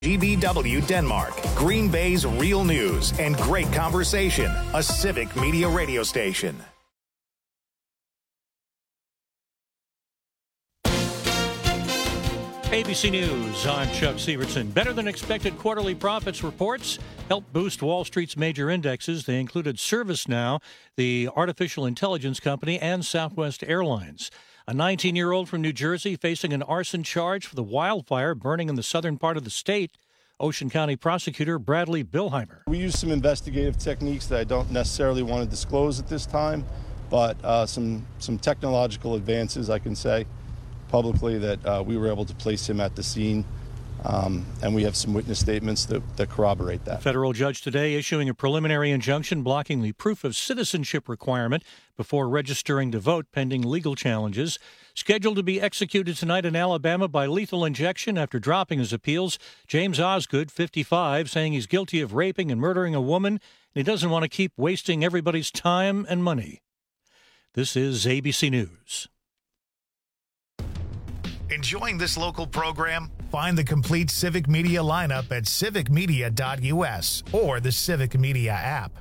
GBW Denmark, Green Bay's real news and great conversation, a Civic Media radio station. ABC News, I'm Chuck Severson. Better than expected quarterly profits reports helped boost Wall Street's major indexes. They included ServiceNow, the artificial intelligence company, and Southwest Airlines. A 19-year-old from New Jersey facing an arson charge for the wildfire burning in the southern part of the state. Ocean County prosecutor Bradley Billheimer. We use some investigative techniques that I don't necessarily want to disclose at this time, but some technological advances, I can say publicly, that we were able to place him at the scene, and we have some witness statements that corroborate that. A federal judge today issuing a preliminary injunction blocking the proof of citizenship requirement before registering to vote pending legal challenges. Scheduled to be executed tonight in Alabama by lethal injection after dropping his appeals, James Osgood, 55, saying he's guilty of raping and murdering a woman, and he doesn't want to keep wasting everybody's time and money. This is ABC News. Enjoying this local program? Find the complete Civic Media lineup at civicmedia.us or the Civic Media app.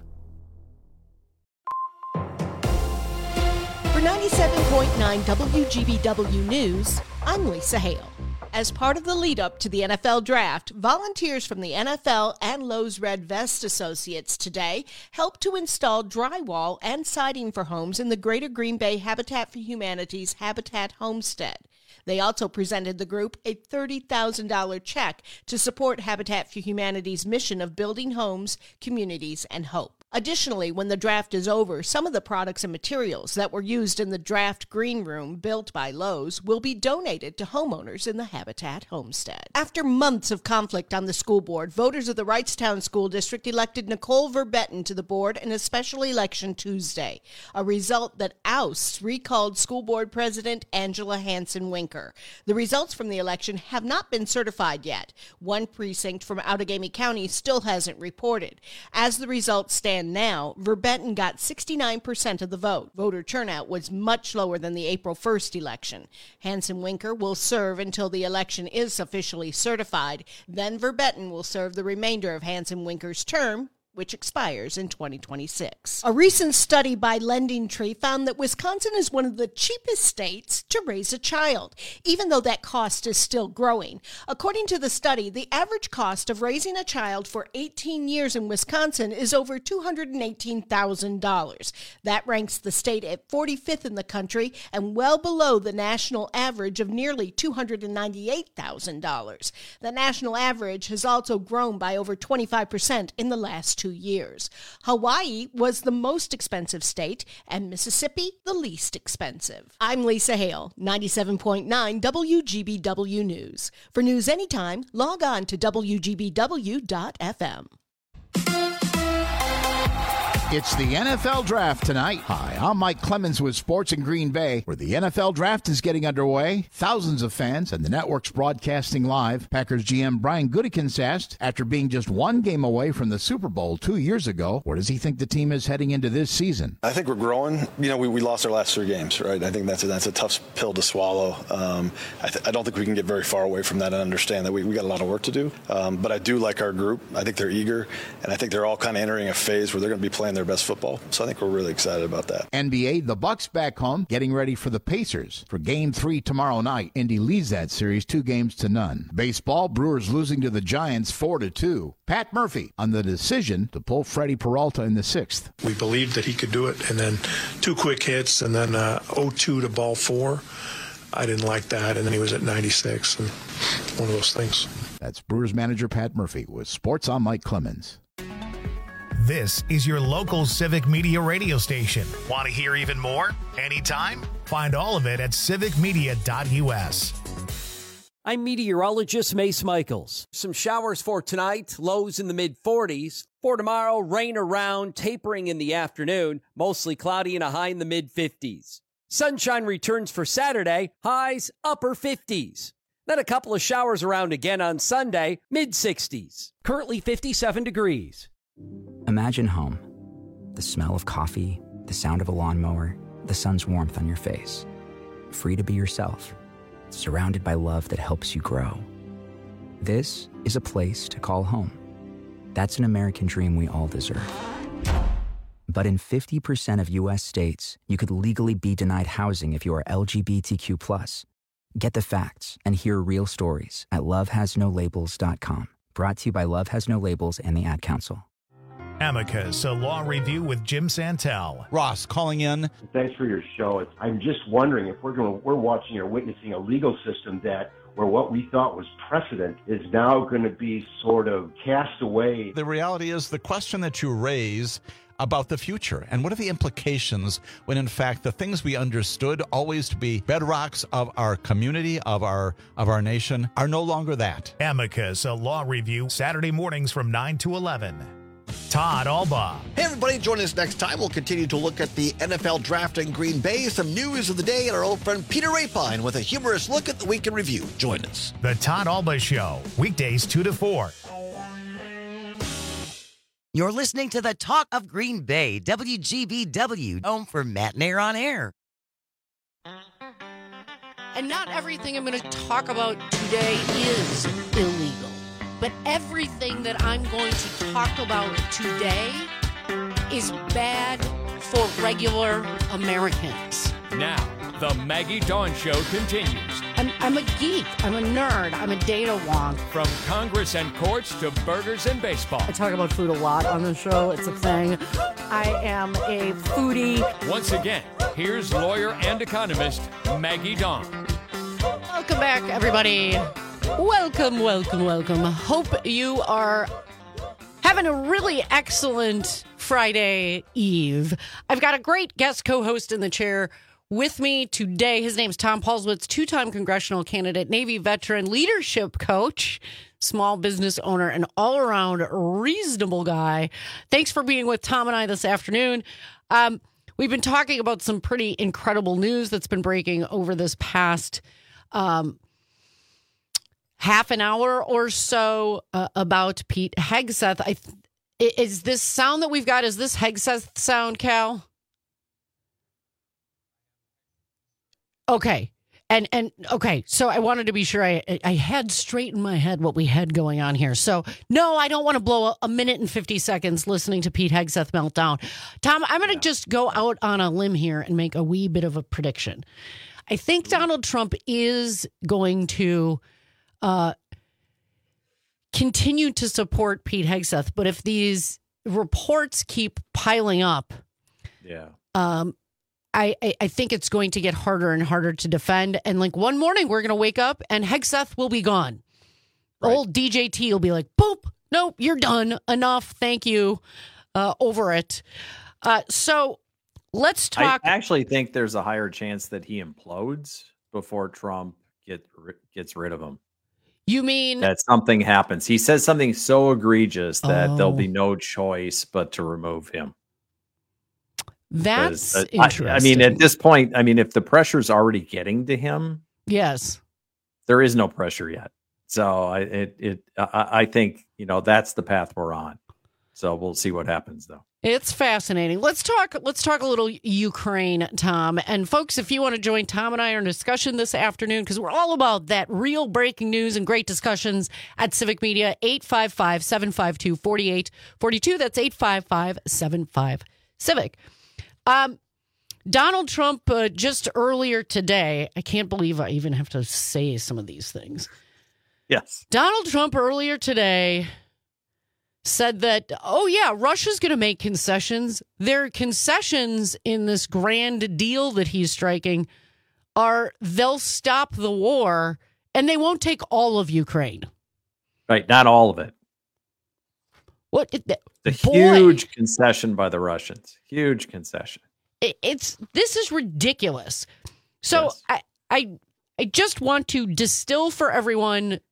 For 97.9 WGBW News, I'm Lisa Hale. As part of the lead-up to the NFL Draft, volunteers from the NFL and Lowe's Red Vest Associates today helped to install drywall and siding for homes in the Greater Green Bay Habitat for Humanity's Habitat Homestead. They also presented the group a $30,000 check to support Habitat for Humanity's mission of building homes, communities, and hope. Additionally, when the draft is over, some of the products and materials that were used in the draft green room built by Lowe's will be donated to homeowners in the Habitat Homestead. After months of conflict on the school board, voters of the Wrightstown School District elected Nicole Verbetten to the board in a special election Tuesday, a result that ousts recalled school board president Angela Hansen-Winker. The results from the election have not been certified yet. One precinct from Outagamie County still hasn't reported. As the results stand now, Verbetten got 69% of the vote. Voter turnout was much lower than the April 1st election. Hansen-Winker will serve until the election is officially certified. Then Verbetten will serve the remainder of Hansen-Winker's term, which expires in 2026. A recent study by LendingTree found that Wisconsin is one of the cheapest states to raise a child, even though that cost is still growing. According to the study, the average cost of raising a child for 18 years in Wisconsin is over $218,000. That ranks the state at 45th in the country and well below the national average of nearly $298,000. The national average has also grown by over 25% in the last 2 years. Hawaii was the most expensive state, and Mississippi the least expensive. I'm Lisa Hale, 97.9 WGBW News. For news anytime, log on to WGBW.FM. It's the NFL Draft tonight. Hi, I'm Mike Clemens with Sports in Green Bay, where the NFL Draft is getting underway. Thousands of fans and the network's broadcasting live. Packers GM Brian Gutekunst asked, after being just one game away from the Super Bowl 2 years ago, where does he think the team is heading into this season? I think we're growing. You know, we lost our last 3 games, right? I think that's a tough pill to swallow. I don't think we can get very far away from that and understand that we got a lot of work to do. But I do like our group. I think they're eager, and I think they're all kind of entering a phase where they're going to be playing their best football. So I think we're really excited about that. NBA, the Bucks back home, getting ready for the Pacers. For Game 3 tomorrow night, Indy leads that series 2-0. Baseball, Brewers losing to the Giants 4-2. Pat Murphy on the decision to pull Freddie Peralta in the 6th. We believed that he could do it, and then 2 quick hits, and then 0-2 to ball 4. I didn't like that, and then he was at 96, and one of those things. That's Brewers manager Pat Murphy with Sports on Mike Clemens. This is your local Civic Media radio station. Want to hear even more? Anytime? Find all of it at civicmedia.us. I'm meteorologist Mace Michaels. Some showers for tonight, lows in the mid-40s. For tomorrow, rain around, tapering in the afternoon, mostly cloudy and a high in the mid-50s. Sunshine returns for Saturday, highs upper 50s. Then a couple of showers around again on Sunday, mid-60s. Currently 57 degrees. Imagine home. The smell of coffee, the sound of a lawnmower, the sun's warmth on your face. Free to be yourself. Surrounded by love that helps you grow. This is a place to call home. That's an American dream we all deserve. But in 50% of U.S. states, you could legally be denied housing if you are LGBTQ+. Get the facts and hear real stories at lovehasnolabels.com. Brought to you by Love Has No Labels and the Ad Council. Amicus, a law review with Jim Santel. Ross calling in. Thanks for your show. I'm just wondering if we're watching or witnessing a legal system where what we thought was precedent is now going to be sort of cast away. The reality is the question that you raise about the future and what are the implications when in fact the things we understood always to be bedrocks of our community, of our nation, are no longer that. Amicus, a law review, Saturday mornings from 9 to 11. Todd Alba. Hey everybody, join us next time. We'll continue to look at the NFL draft in Green Bay, some news of the day, and our old friend Peter Rapine with a humorous look at the week in review. Join us. The Todd Alba Show, weekdays 2 to 4. You're listening to the Talk of Green Bay, WGBW, home for Matt and Air on Air. And not everything I'm going to talk about today is illegal. But everything that I'm going to talk about today is bad for regular Americans. Now, the Maggie Dawn Show continues. I'm a geek. I'm a nerd. I'm a data wonk. From Congress and courts to burgers and baseball. I talk about food a lot on the show. It's a thing. I am a foodie. Once again, here's lawyer and economist Maggie Dawn. Welcome back, everybody. Welcome, welcome, welcome. Hope you are having a really excellent Friday Eve. I've got a great guest co-host in the chair with me today. His name's Tom Paulswitz, two-time congressional candidate, Navy veteran, leadership coach, small business owner, and all-around reasonable guy. Thanks for being with Tom and I this afternoon. We've been talking about some pretty incredible news that's been breaking over this past half an hour or so about Pete Hegseth. Is this sound that we've got, is this Hegseth sound, Cal? Okay. And okay, so I wanted to be sure I had straight in my head what we had going on here. So, no, I don't want to blow a minute and 50 seconds listening to Pete Hegseth meltdown. Tom, I'm going to just go out on a limb here and make a wee bit of a prediction. I think Donald Trump is going to continue to support Pete Hegseth, but if these reports keep piling up, I think it's going to get harder and harder to defend. And like one morning, we're going to wake up and Hegseth will be gone. Right. Old DJT will be like, boop, nope, you're done. Enough. Thank you. Over it. So let's talk. I actually think there's a higher chance that he implodes before Trump gets rid of him. You mean that something happens? He says something so egregious that there'll be no choice but to remove him. That's interesting. I mean, at this point, if the pressure's already getting to him, yes, there is no pressure yet. So I think, that's the path we're on. So we'll see what happens, though. It's fascinating. Let's talk a little Ukraine, Tom. And folks, if you want to join Tom and I in a discussion this afternoon, because we're all about that real breaking news and great discussions at Civic Media, 855-752-4842. That's 855-75-CIVIC. Donald Trump, just earlier today, I can't believe I even have to say some of these things. Yes. Donald Trump earlier today said that, Russia's going to make concessions. Their concessions in this grand deal that he's striking are they'll stop the war and they won't take all of Ukraine. Right. Not all of it. What? Huge concession by the Russians. Huge concession. This is ridiculous. So yes. I just want to distill for everyone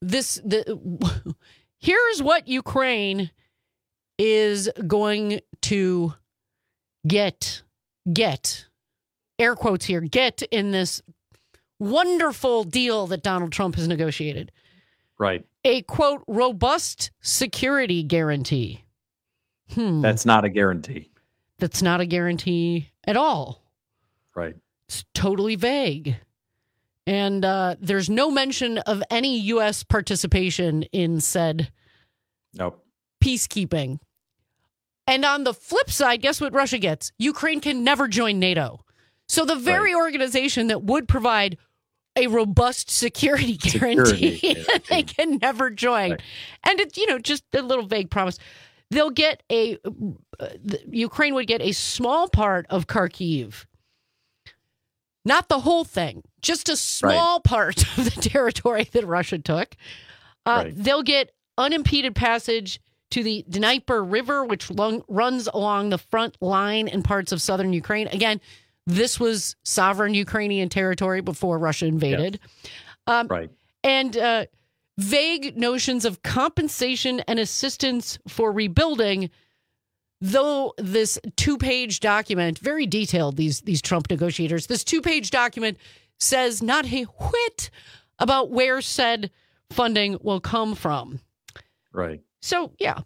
here's what Ukraine is going to get air quotes here, get in this wonderful deal that Donald Trump has negotiated. Right. A, quote, robust security guarantee. That's not a guarantee. That's not a guarantee at all. Right. It's totally vague. And there's no mention of any U.S. participation in said peacekeeping. And on the flip side, guess what Russia gets? Ukraine can never join NATO. So the very organization that would provide a robust security guarantee, they can never join. Right. And it's, just a little vague promise. They'll get Ukraine would get a small part of Kharkiv. Not the whole thing, just a small part of the territory that Russia took. They'll get unimpeded passage to the Dnieper River, which runs along the front line in parts of southern Ukraine. Again, this was sovereign Ukrainian territory before Russia invaded. Yes. And vague notions of compensation and assistance for rebuilding, though this 2-page document, very detailed, these Trump negotiators, this 2-page document says not a whit about where said funding will come from. Right. So, yeah,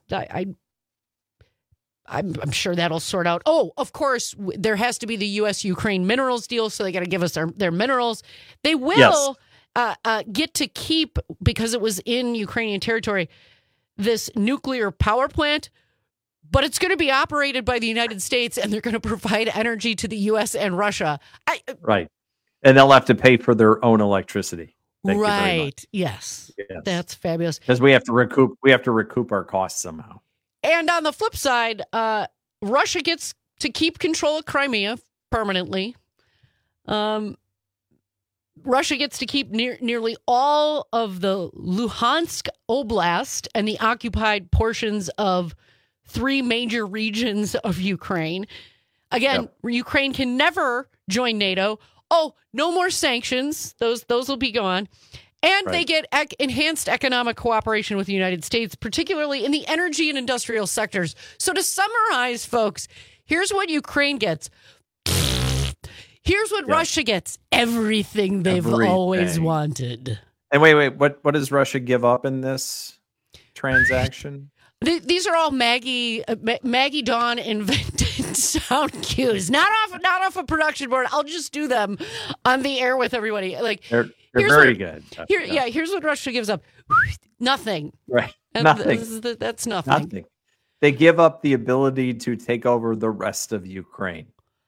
I'm sure that'll sort out. Oh, of course, there has to be the U.S.-Ukraine minerals deal, so they got to give us their minerals. They will get to keep, because it was in Ukrainian territory, this nuclear power plant, but it's going to be operated by the United States, and they're going to provide energy to the U.S. and Russia. Right. And they'll have to pay for their own electricity. Thank you very much. Yes. That's fabulous. Because we have to recoup our costs somehow. And on the flip side, Russia gets to keep control of Crimea permanently. Russia gets to keep nearly all of the Luhansk Oblast and the occupied portions of 3 major regions of Ukraine. Again, Ukraine can never join NATO. Oh, no more sanctions. Those will be gone. And they get enhanced economic cooperation with the United States, particularly in the energy and industrial sectors. So to summarize, folks, here's what Ukraine gets. Here's what Russia gets. Everything they've always wanted. And wait, what does Russia give up in this transaction? These are all Maggie Dawn invented sound cues, not off a production board. I'll just do them on the air with everybody. Like they're very good. Here's what Russia gives up: nothing. Right, nothing. That's nothing. Nothing. They give up the ability to take over the rest of Ukraine.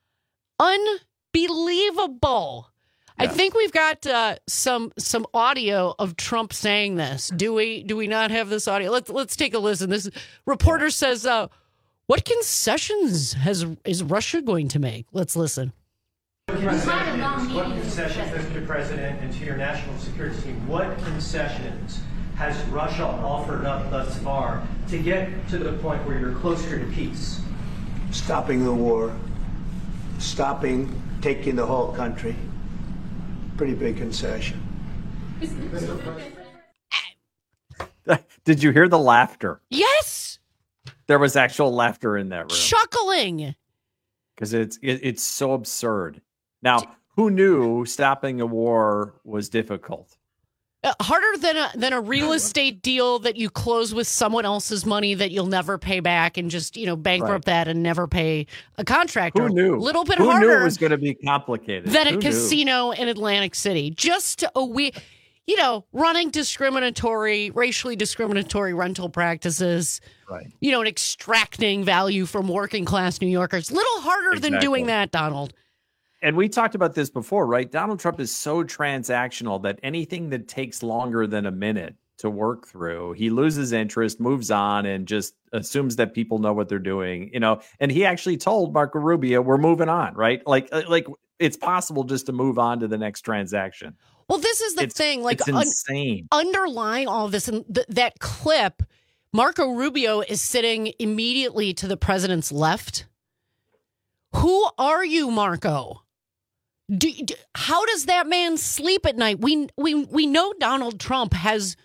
Unbelievable. I think we've got some audio of Trump saying this. Do we not have this audio? Let's take a listen. This reporter says, "What concessions is Russia going to make?" Let's listen. What concessions, Mr. President, and to your national security team, what concessions has Russia offered up thus far to get to the point where you're closer to peace? Stopping the war, taking the whole country. Pretty big concession. Did you hear the laughter? Yes. There was actual laughter in that room. Chuckling. Because it's so absurd. Now, who knew stopping a war was difficult? Harder than a real estate deal that you close with someone else's money that you'll never pay back and just bankrupt that and never pay a contractor. Who knew? A little bit harder. harder. Who knew it was going to be complicated? Than a casino in Atlantic City. Just running racially discriminatory rental practices. Right. And extracting value from working class New Yorkers. Little harder than doing that, Donald. And we talked about this before, right? Donald Trump is so transactional that anything that takes longer than a minute to work through, he loses interest, moves on, and just assumes that people know what they're doing, And he actually told Marco Rubio, we're moving on, right? Like it's possible just to move on to the next transaction. Well, this is the thing. It's insane. Underlying all of this, and that clip, Marco Rubio is sitting immediately to the president's left. Who are you, Marco? How does that man sleep at night? We know Donald Trump has,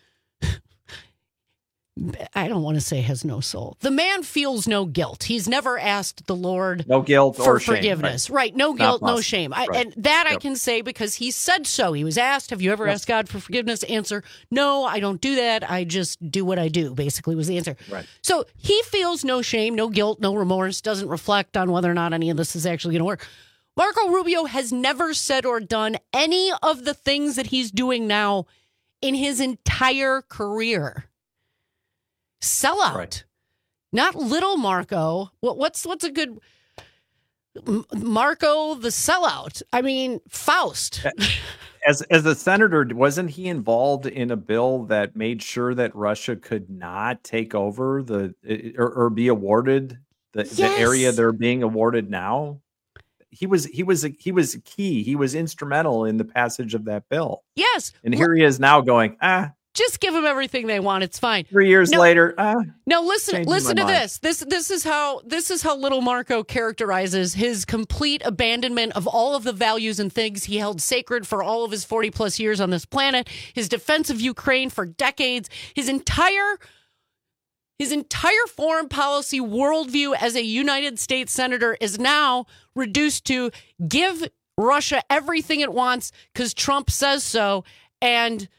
I don't want to say has no soul. The man feels no guilt. He's never asked the Lord no guilt for or forgiveness. Shame, right. No guilt, no shame. Right. And that I can say because he said so. He was asked, have you ever asked God for forgiveness? Answer, no, I don't do that. I just do what I do, basically was the answer. Right. So he feels no shame, no guilt, no remorse, doesn't reflect on whether or not any of this is actually going to work. Marco Rubio has never said or done any of the things that he's doing now in his entire career. Sellout. Right. Not little Marco. What's a good Marco the sellout? I mean, Faust. As a senator, wasn't he involved in a bill that made sure that Russia could not take over or be awarded the area they're being awarded now? He was key. He was instrumental in the passage of that bill. Yes. And here he is now going, just give them everything they want. It's fine. 3 years later. No, listen to this. This is how little Marco characterizes his complete abandonment of all of the values and things he held sacred for all of his 40 plus years on this planet, his defense of Ukraine for decades, his entire foreign policy worldview as a United States senator is now reduced to give Russia everything it wants because Trump says so. And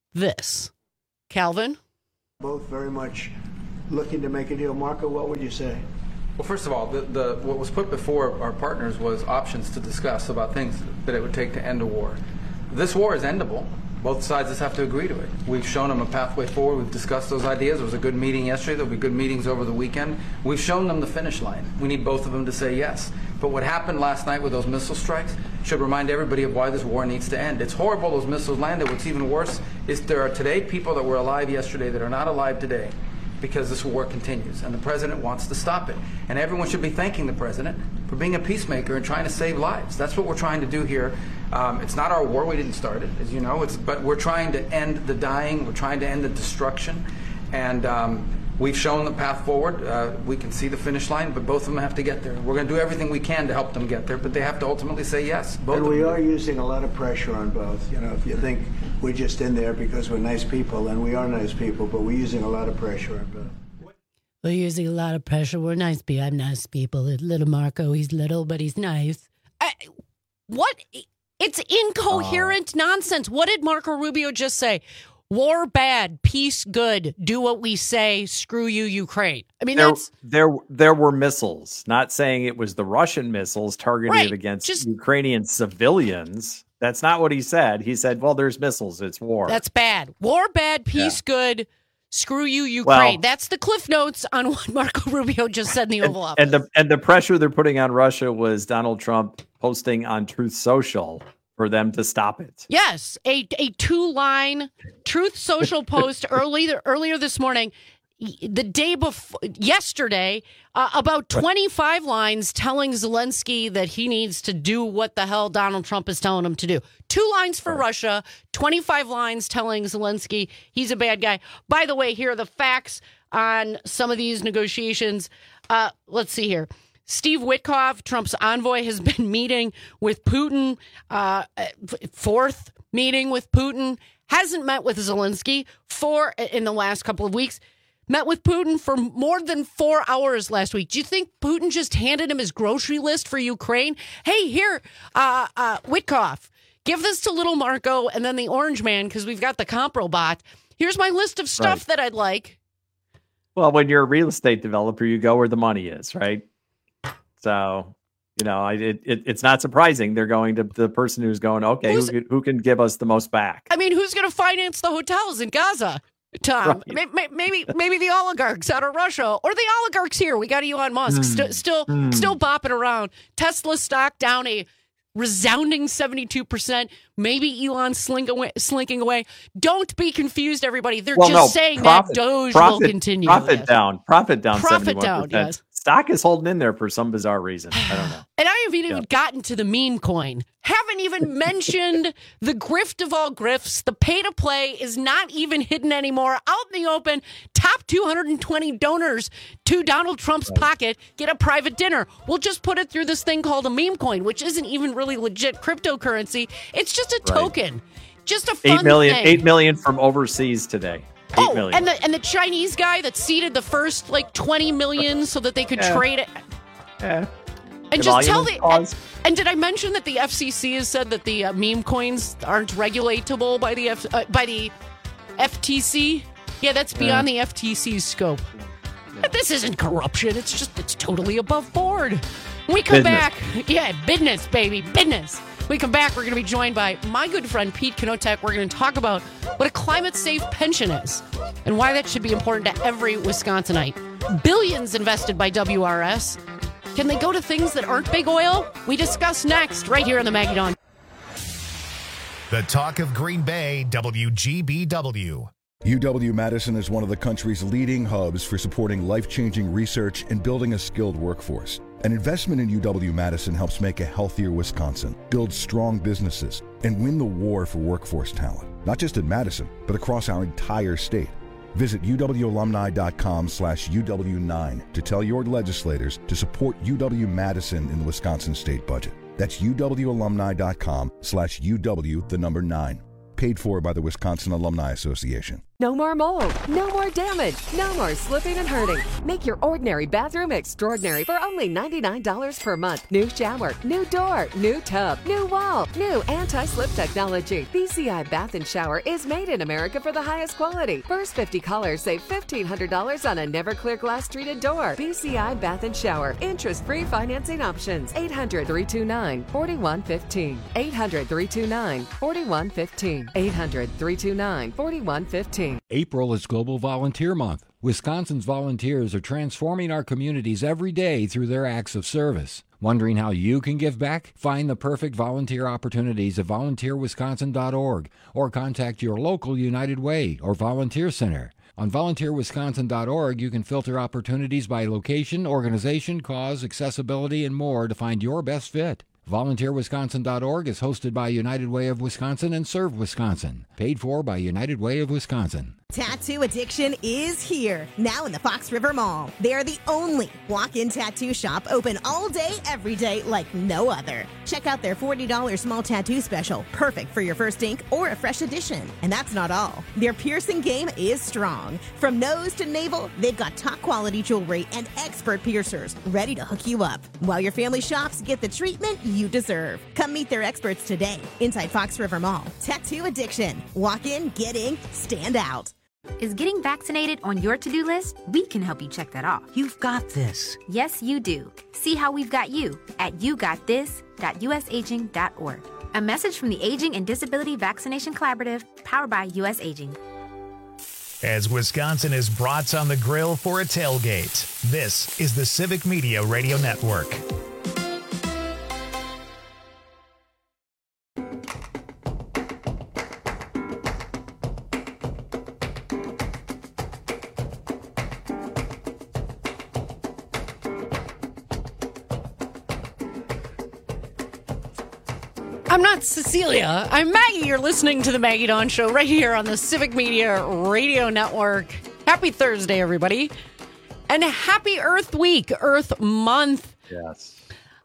this. Calvin? Both very much looking to make a deal. Marco, what would you say? Well, first of all, what was put before our partners was options to discuss about things that it would take to end a war. This war is endable. Both sides just have to agree to it. We've shown them a pathway forward. We've discussed those ideas. There was a good meeting yesterday. There'll be good meetings over the weekend. We've shown them the finish line. We need both of them to say yes. But what happened last night with those missile strikes should remind everybody of why this war needs to end. It's horrible those missiles landed. What's even worse is there are today people that were alive yesterday that are not alive today because this war continues, and the president wants to stop it. And everyone should be thanking the president for being a peacemaker and trying to save lives. That's what we're trying to do here. It's not our war. We didn't start it, as you know. But we're trying to end the dying. We're trying to end the destruction. And we've shown the path forward. We can see the finish line, but both of them have to get there. We're going to do everything we can to help them get there, but they have to ultimately say yes. And we are using a lot of pressure on both. You know, if you think we're just in there because we're nice people, and we are nice people, but we're using a lot of pressure on both. We're using a lot of pressure. We're nice people. I'm nice people. Little Marco, he's little, but he's nice. What? It's incoherent nonsense. What did Marco Rubio just say? War bad, peace good. Do what we say. Screw you, Ukraine. I mean, there were missiles. Not saying it was the Russian missiles targeted against Ukrainian civilians. That's not what he said. He said, "Well, there's missiles. It's war. That's bad. War bad, peace good. Screw you, Ukraine." Well, that's the Cliff Notes on what Marco Rubio just said in the Oval Office. And the pressure they're putting on Russia was Donald Trump posting on Truth Social for them to stop it. Yes, a 2-line Truth Social post earlier this morning, the day before yesterday, about 25 lines telling Zelensky that he needs to do what the hell Donald Trump is telling him to do. 2 lines for Russia, 25 lines telling Zelensky he's a bad guy. By the way, here are the facts on some of these negotiations. Let's see here. Steve Witkoff, Trump's envoy, has been meeting with Putin, 4th meeting with Putin, hasn't met with Zelensky in the last couple of weeks, met with Putin for more than 4 hours last week. Do you think Putin just handed him his grocery list for Ukraine? Hey, here, Witkoff, give this to little Marco and then the orange man because we've got the Comprobot. Here's my list of stuff that I'd like. Well, when you're a real estate developer, you go where the money is, right? So, you know, it's not surprising they're going to the person who's going, okay, who can give us the most back? I mean, who's going to finance the hotels in Gaza, Tom? Right. Maybe the oligarchs out of Russia or the oligarchs here. We got Elon Musk still bopping around. Tesla stock down a resounding 72%. Maybe Elon slinking away. Don't be confused, everybody. They're saying that Doge will continue. Profit down. Profit down. Profit down, yes. Stock is holding in there for some bizarre reason. I don't know. And I haven't even gotten to the meme coin. Haven't even mentioned the grift of all grifts. The pay to play is not even hidden anymore. Out in the open, top 220 donors to Donald Trump's pocket get a private dinner. We'll just put it through this thing called a meme coin, which isn't even really legit cryptocurrency. It's just a token. Just a fun thing. 8 million from overseas today. 8 million. And the Chinese guy that seeded the first 20 million so that they could trade it. Yeah. And just tell and did I mention that the FCC has said that the meme coins aren't regulatable by the FTC? Yeah, that's beyond the FTC's scope. This isn't corruption. It's totally above board. When we come back, business, baby, business. When we come back, we're going to be joined by my good friend Pete Knotek. We're going to talk about what a climate-safe pension is and why that should be important to every Wisconsinite. Billions invested by WRS. Can they go to things that aren't big oil? We discuss next, right here on the Maggie Dawn. The talk of Green Bay, WGBW. UW-Madison is one of the country's leading hubs for supporting life-changing research and building a skilled workforce. An investment in UW-Madison helps make a healthier Wisconsin, build strong businesses, and win the war for workforce talent, not just in Madison, but across our entire state. Visit uwalumni.com/UW9 to tell your legislators to support UW-Madison in the Wisconsin state budget. That's uwalumni.com/UW9. Paid for by the Wisconsin Alumni Association. No more mold, no more damage, no more slipping and hurting. Make your ordinary bathroom extraordinary for only $99 per month. New shower, new door, new tub, new wall, new anti-slip technology. BCI Bath and Shower is made in America for the highest quality. First 50 callers save $1,500 on a never clear glass treated door. BCI Bath and Shower. Interest-free financing options. 800-329-4115. 800-329-4115. 800-329-4115. April is Global Volunteer Month. Wisconsin's volunteers are transforming our communities every day through their acts of service. Wondering how you can give back? Find the perfect volunteer opportunities at volunteerwisconsin.org or contact your local United Way or volunteer center. On volunteerwisconsin.org, you can filter opportunities by location, organization, cause, accessibility, and more to find your best fit. VolunteerWisconsin.org is hosted by United Way of Wisconsin and Serve Wisconsin. Paid for by United Way of Wisconsin. Tattoo addiction is here, now in the Fox River Mall. They are the only walk-in tattoo shop open all day, every day, like no other. Check out their $40 small tattoo special, perfect for your first ink or a fresh edition. And that's not all. Their piercing game is strong. From nose to navel, they've got top-quality jewelry and expert piercers ready to hook you up. While your family shops, get the treatment you deserve. Come meet their experts today inside Fox River Mall. Tattoo addiction. Walk in, get ink, stand out. Is getting vaccinated on your to-do list? We can help you check that off. You've got this. Yes, you do. See how we've got you at yougotthis.usaging.org. A message from the Aging and Disability Vaccination Collaborative, powered by U.S. Aging. As Wisconsin is brats on the grill for a tailgate, this is the Civic Media Radio Network. I'm not Cecilia. I'm Maggie. You're listening to the Maggie Dawn Show right here on the Civic Media Radio Network. Happy Thursday, everybody. And happy Earth Week, Earth Month. Yes.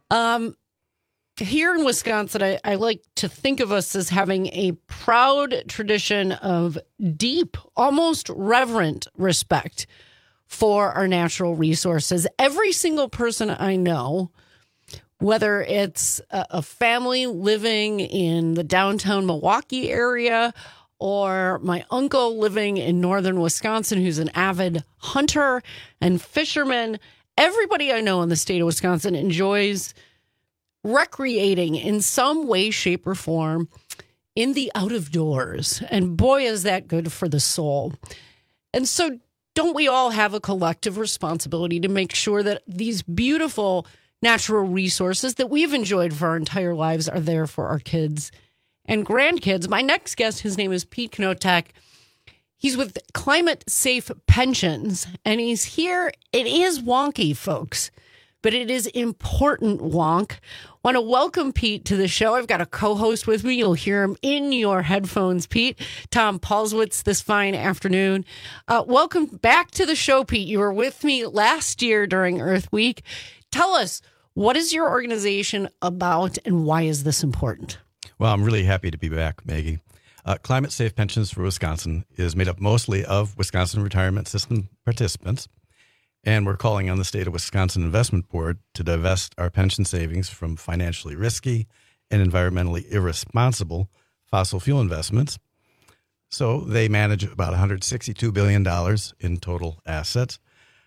Here in Wisconsin, I like to think of us as having a proud tradition of deep, almost reverent respect for our natural resources. Every single person I know, whether it's a family living in the downtown Milwaukee area or my uncle living in northern Wisconsin who's an avid hunter and fisherman, everybody I know in the state of Wisconsin enjoys recreating in some way, shape, or form in the out of doors. And boy, is that good for the soul. And so don't we all have a collective responsibility to make sure that these beautiful natural resources that we've enjoyed for our entire lives are there for our kids and grandkids? My next guest, his name is Pete Knotek. He's with Climate Safe Pensions, and he's here. It is wonky, folks, but it is important wonk. Want to welcome Pete to the show. I've got a co-host with me. You'll hear him in your headphones, Pete. Tom Paulswitz this fine afternoon. Welcome back to the show, Pete. You were with me last year during Earth Week. Tell us, what is your organization about and why is this important? Well, I'm really happy to be back, Maggie. Climate Safe Pensions for Wisconsin is made up mostly of Wisconsin Retirement System participants, and we're calling on the State of Wisconsin Investment Board to divest our pension savings from financially risky and environmentally irresponsible fossil fuel investments. So they manage about $162 billion in total assets.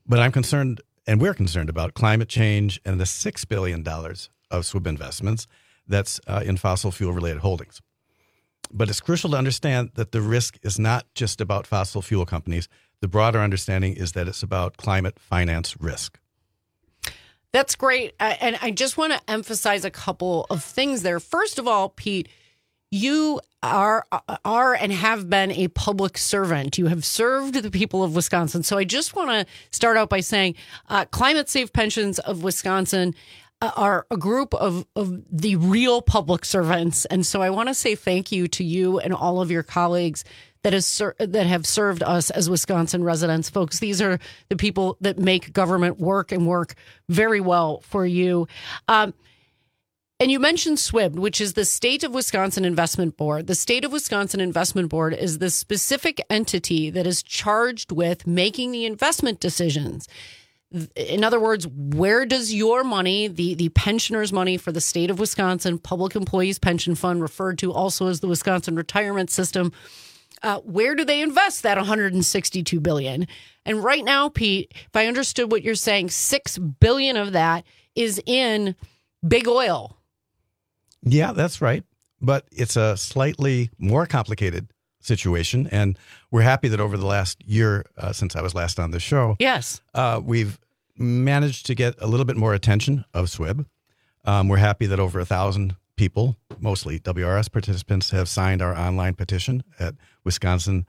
But I'm concerned, and we're concerned about climate change and the $6 billion of SWIB investments that's in fossil fuel-related holdings. But it's crucial to understand that the risk is not just about fossil fuel companies. The broader understanding is that it's about climate finance risk. That's great. And I just want to emphasize a couple of things there. First of all, Pete, you are and have been a public servant. You have served the people of Wisconsin. So I just want to start out by saying Climate Safe Pensions of Wisconsin are a group of the real public servants. And so I want to say thank you to you and all of your colleagues that have served us as Wisconsin residents. Folks, these are the people that make government work and work very well for you. And you mentioned SWIB, which is the State of Wisconsin Investment Board. The State of Wisconsin Investment Board is the specific entity that is charged with making the investment decisions. In other words, where does your money, the pensioners' money for the state of Wisconsin, Public Employees Pension Fund, referred to also as the Wisconsin Retirement System, where do they invest that $162 billion? And right now, Pete, if I understood what you're saying, $6 billion of that is in big oil. Yeah, that's right. But it's a slightly more complicated situation. And we're happy that over the last year, since I was last on the show, yes, we've managed to get a little bit more attention of SWIB. We're happy that over 1,000 people, mostly WRS participants, have signed our online petition at Wisconsin,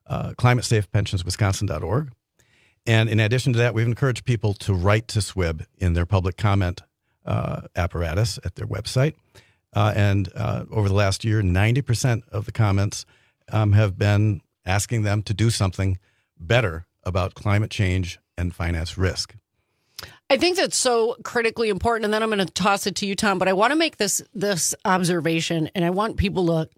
climatesafepensionswisconsin.org. And in addition to that, we've encouraged people to write to SWIB in their public comment apparatus at their website. And over the last year, 90% of the comments have been asking them to do something better about climate change and finance risk. I think that's so critically important. And then I'm going to toss it to you, Tom. But I want to make this observation, and I want people to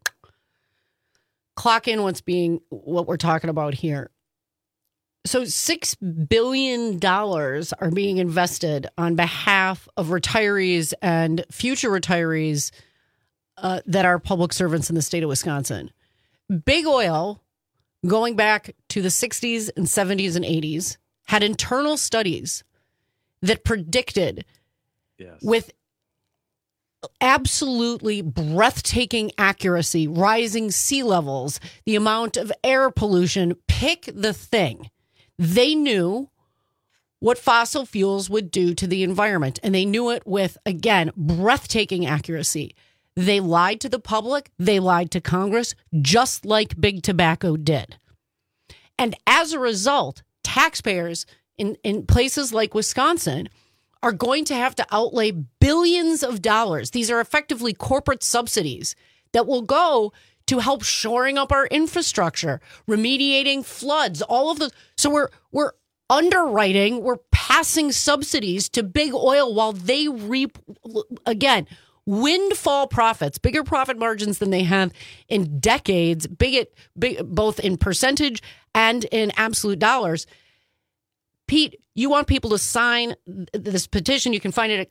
clock in what we're talking about here. So $6 billion are being invested on behalf of retirees and future retirees that are public servants in the state of Wisconsin. Big Oil, going back to the 60s and 70s and 80s, had internal studies that predicted with absolutely breathtaking accuracy, rising sea levels, the amount of air pollution, pick the thing. They knew what fossil fuels would do to the environment, and they knew it with, again, breathtaking accuracy. They lied to the public. They lied to Congress, just like Big Tobacco did. And as a result, taxpayers in places like Wisconsin are going to have to outlay billions of dollars. These are effectively corporate subsidies that will go to help shoring up our infrastructure, remediating floods, all of the. So we're underwriting, we're passing subsidies to Big Oil while they reap, again, windfall profits, bigger profit margins than they have in decades, big both in percentage and in absolute dollars. Pete, you want people to sign this petition. You can find it at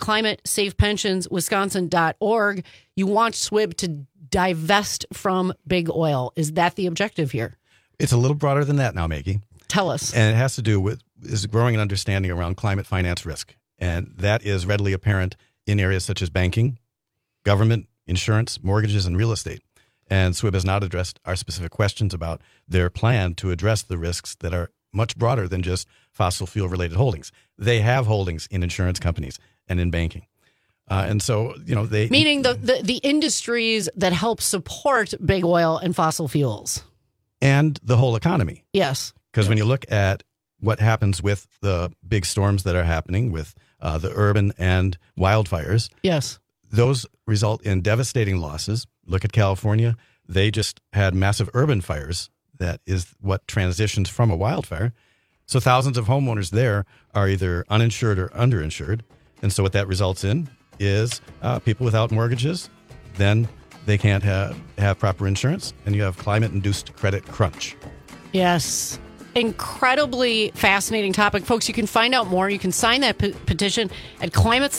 climatesafepensionswisconsin.org. You want SWIB to divest from Big Oil. Is that the objective here? It's a little broader than that now, Maggie. Tell us. And it has to do with growing understanding around climate finance risk. And that is readily apparent in areas such as banking, government, insurance, mortgages, and real estate. And SWIB has not addressed our specific questions about their plan to address the risks that are much broader than just fossil fuel-related holdings. They have holdings in insurance companies and in banking. And so, they... Meaning the industries that help support Big Oil and fossil fuels. And the whole economy. Yes. Because when you look at what happens with the big storms that are happening with the urban and wildfires... Yes. Those result in devastating losses. Look at California. They just had massive urban fires. That is what transitions from a wildfire. So thousands of homeowners there are either uninsured or underinsured. And so what that results in is people without mortgages, then they can't have proper insurance, and you have climate-induced credit crunch. Yes. Incredibly fascinating topic. Folks, you can find out more. You can sign that petition at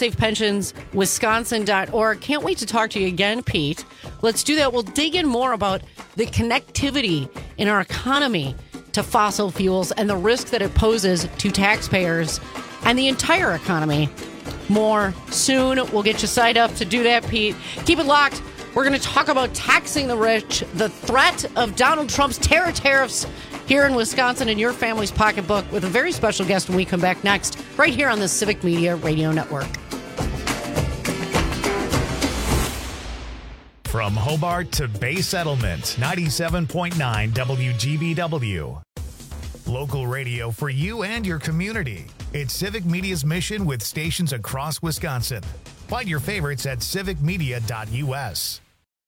climatesafepensionswisconsin.org. Can't wait to talk to you again, Pete. Let's do that. We'll dig in more about the connectivity in our economy to fossil fuels and the risk that it poses to taxpayers and the entire economy. More soon. We'll get you signed up to do that, Pete. Keep it locked. We're going to talk about taxing the rich, the threat of Donald Trump's tariffs here in Wisconsin in your family's pocketbook with a very special guest when we come back next, right here on the Civic Media Radio Network. From Hobart to Bay Settlement, 97.9 WGBW. Local radio for you and your community. It's Civic Media's mission with stations across Wisconsin. Find your favorites at civicmedia.us.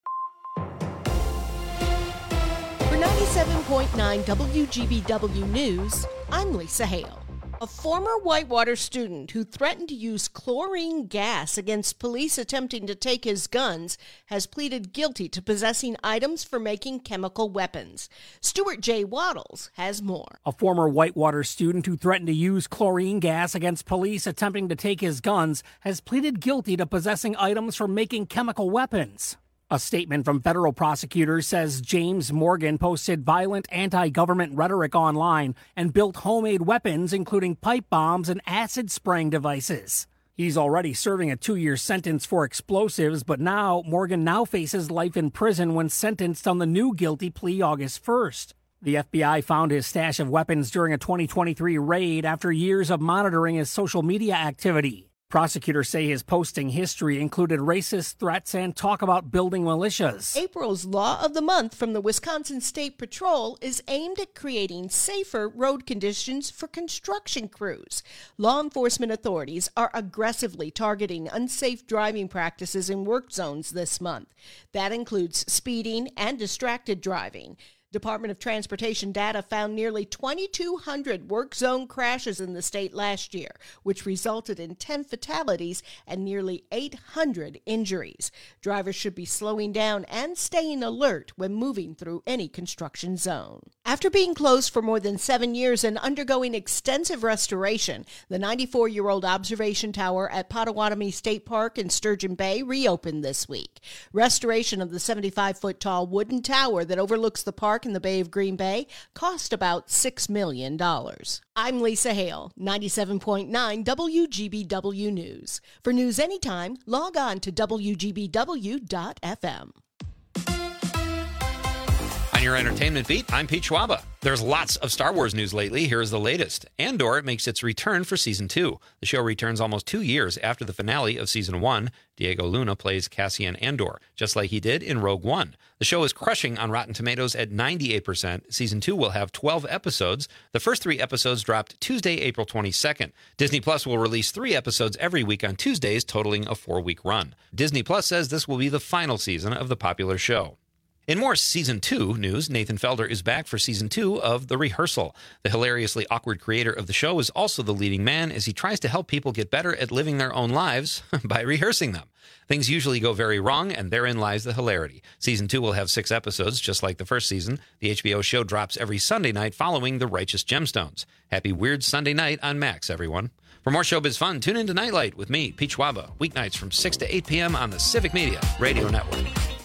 For 97.9 WGBW News, I'm Lisa Hale. A former Whitewater student who threatened to use chlorine gas against police attempting to take his guns has pleaded guilty to possessing items for making chemical weapons. Stuart J. Waddles has more. A former Whitewater student who threatened to use chlorine gas against police attempting to take his guns has pleaded guilty to possessing items for making chemical weapons. A statement from federal prosecutors says James Morgan posted violent anti-government rhetoric online and built homemade weapons, including pipe bombs and acid-spraying devices. He's already serving a 2-year sentence for explosives, but Morgan faces life in prison when sentenced on the new guilty plea August 1st. The FBI found his stash of weapons during a 2023 raid after years of monitoring his social media activity. Prosecutors say his posting history included racist threats and talk about building militias. April's Law of the Month from the Wisconsin State Patrol is aimed at creating safer road conditions for construction crews. Law enforcement authorities are aggressively targeting unsafe driving practices in work zones this month. That includes speeding and distracted driving. Department of Transportation data found nearly 2,200 work zone crashes in the state last year, which resulted in 10 fatalities and nearly 800 injuries. Drivers should be slowing down and staying alert when moving through any construction zone. After being closed for more than 7 years and undergoing extensive restoration, the 94-year-old observation tower at Potawatomi State Park in Sturgeon Bay reopened this week. Restoration of the 75-foot-tall wooden tower that overlooks the park in the Bay of Green Bay cost about $6 million. I'm Lisa Hale, 97.9 WGBW News. For news anytime, log on to WGBW.FM. On your entertainment beat, I'm Pete Schwaba. There's lots of Star Wars news lately. Here's the latest. Andor makes its return for Season 2. The show returns almost 2 years after the finale of Season 1. Diego Luna plays Cassian Andor, just like he did in Rogue One. The show is crushing on Rotten Tomatoes at 98%. Season 2 will have 12 episodes. The first 3 episodes dropped Tuesday, April 22nd. Disney Plus will release 3 episodes every week on Tuesdays, totaling a 4-week run. Disney Plus says this will be the final season of the popular show. In more Season 2 news, Nathan Felder is back for Season 2 of The Rehearsal. The hilariously awkward creator of the show is also the leading man as he tries to help people get better at living their own lives by rehearsing them. Things usually go very wrong, and therein lies the hilarity. Season 2 will have 6 episodes, just like the first season. The HBO show drops every Sunday night following The Righteous Gemstones. Happy Weird Sunday night on Max, everyone. For more showbiz fun, tune into Nightlight with me, Pete Schwaba, weeknights from 6 to 8 p.m. on the Civic Media Radio Network.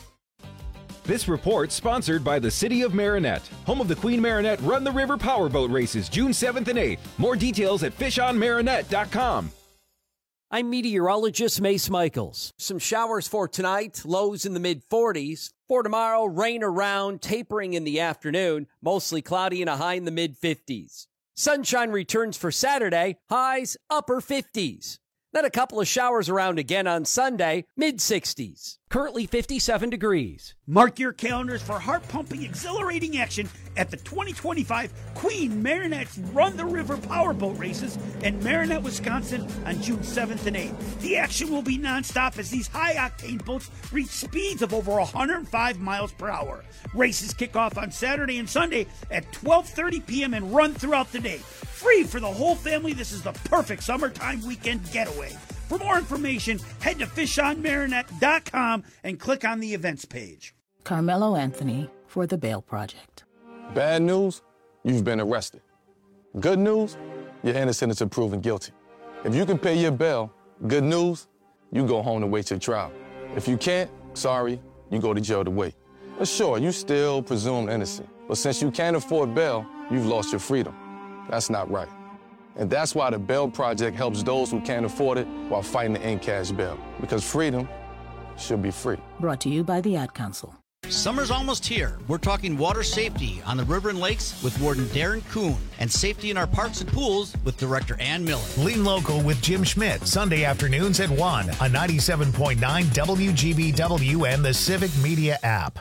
This report sponsored by the City of Marinette, home of the Queen Marinette Run the River Powerboat Races, June 7th and 8th. More details at fishonmarinette.com. I'm meteorologist Mace Michaels. Some showers for tonight, lows in the mid-40s. For tomorrow, rain around, tapering in the afternoon, mostly cloudy and a high in the mid-50s. Sunshine returns for Saturday, highs upper 50s. Then a couple of showers around again on Sunday, mid-60s. Currently 57 degrees. Mark your calendars for heart-pumping, exhilarating action at the 2025 Queen Marinette's Run the River Powerboat Races in Marinette, Wisconsin on June 7th and 8th. The action will be nonstop as these high-octane boats reach speeds of over 105 miles per hour. Races kick off on Saturday and Sunday at 12:30 p.m. and run throughout the day. Free for the whole family, this is the perfect summertime weekend getaway. For more information, head to fishonmarinette.com and click on the events page. Carmelo Anthony for The Bail Project. Bad news, you've been arrested. Good news, you're innocent until proven guilty. If you can pay your bail, good news, you go home to wait your trial. If you can't, sorry, you go to jail to wait. But sure, you still presumed innocent. But since you can't afford bail, you've lost your freedom. That's not right. And that's why the Bail Project helps those who can't afford it while fighting to end cash bail. Because freedom should be free. Brought to you by the Ad Council. Summer's almost here. We're talking water safety on the river and lakes with Warden Darren Kuhn and safety in our parks and pools with Director Ann Miller. Lean Local with Jim Schmidt, Sunday afternoons at 1 on 97.9 WGBW and the Civic Media app.